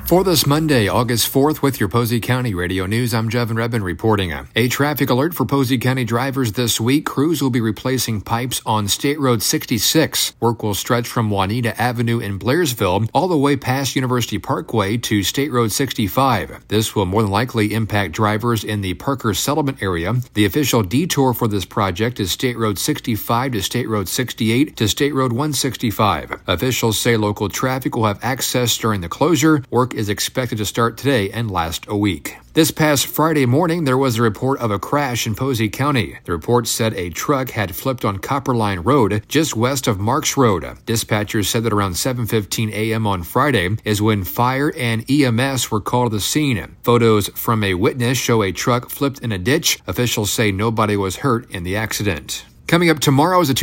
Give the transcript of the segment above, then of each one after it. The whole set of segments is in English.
For this Monday, August 4th, with your Posey County Radio News, I'm Jevin Redmond reporting. A traffic alert for Posey County drivers this week. Crews will be replacing pipes on State Road 66. Work will stretch from Juanita Avenue in Blairsville all the way past University Parkway to State Road 65. This will more than likely impact drivers in the Parker Settlement area. The official detour for this project is State Road 65 to State Road 68 to State Road 165. Officials say local traffic will have access during the closure. Work is expected to start today and last a week. This past Friday morning, there was a report of a crash in Posey County. The report said a truck had flipped on Copper Line Road, just west of Marks Road. Dispatchers said that around 7:15 a.m. on Friday is when fire and EMS were called to the scene. Photos from a witness show a truck flipped in a ditch. Officials say nobody was hurt in the accident. Coming up tomorrow is the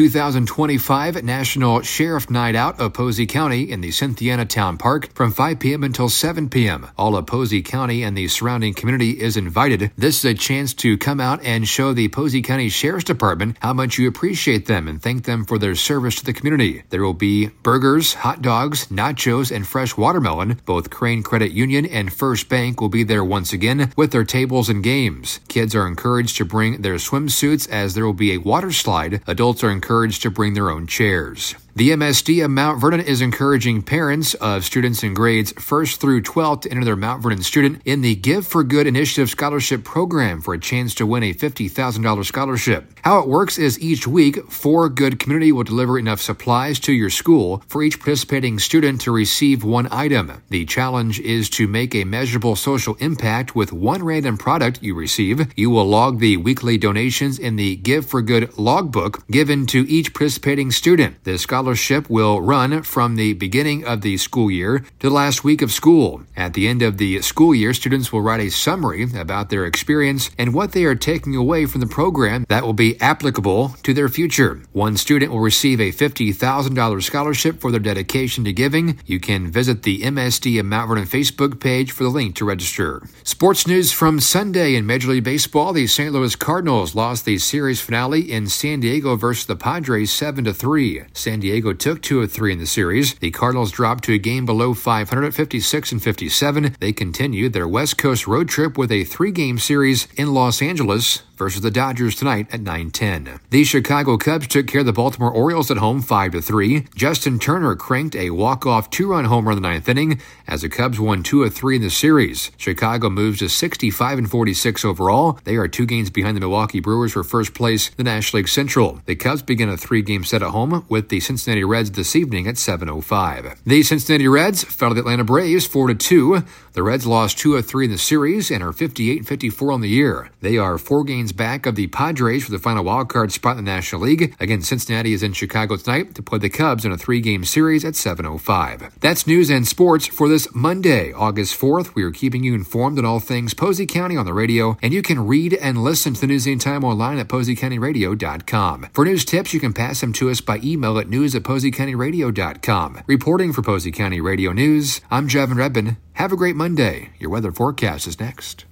2025 National Sheriff Night Out of Posey County in the Cynthiana Town Park from 5 p.m. until 7 p.m. All of Posey County and the surrounding community is invited. This is a chance to come out and show the Posey County Sheriff's Department how much you appreciate them and thank them for their service to the community. There will be burgers, hot dogs, nachos, and fresh watermelon. Both Crane Credit Union and First Bank will be there once again with their tables and games. Kids are encouraged to bring their swimsuits as there will be a water slide. Adults are encouraged to bring their own chairs. The MSD of Mount Vernon is encouraging parents of students in grades 1st through 12th to enter their Mount Vernon student in the Give for Good Initiative Scholarship Program for a chance to win a $50,000 scholarship. How it works is each week, 4 Good Community will deliver enough supplies to your school for each participating student to receive one item. The challenge is to make a measurable social impact with one random product you receive. You will log the weekly donations in the Give for Good logbook given to each participating student. The scholarship will run from the beginning of the school year to the last week of school. At the end of the school year, students will write a summary about their experience and what they are taking away from the program that will be applicable to their future. One student will receive a $50,000 scholarship for their dedication to giving. You can visit the MSD of Mount Vernon Facebook page for the link to register. Sports news from Sunday in Major League Baseball. The St. Louis Cardinals lost the series finale in San Diego versus the Padres 7-3. San Diego took 2 of 3 in the series. The Cardinals dropped to a game below 500 at 56 and 57. They continued their West Coast road trip with a 3-game series in Los Angeles versus the Dodgers tonight at 9:10. The Chicago Cubs took care of the Baltimore Orioles at home 5-3. Justin Turner cranked a walk-off 2-run homer in the 9th inning as the Cubs won 2 of 3 in the series. Chicago moves to 65 and 46 overall. They are 2 games behind the Milwaukee Brewers for first place in the National League Central. The Cubs begin a 3-game set at home with the Cincinnati Reds this evening at 7:05. The Cincinnati Reds fell to the Atlanta Braves 4-2. The Reds lost 2 of 3 in the series and are 58 and 54 on the year. They are 4 games back of the Padres for the final wildcard spot in the National League. Again, Cincinnati is in Chicago tonight to play the Cubs in a 3-game series at 7:05. That's news and sports for this Monday, August 4th. We are keeping you informed on all things Posey County on the radio, and you can read and listen to the news anytime online at PoseyCountyRadio.com. For news tips, you can pass them to us by email at news@PoseyCountyRadio.com. Reporting for Posey County Radio News, I'm Jevin Redmond. Have a great Monday. Your weather forecast is next.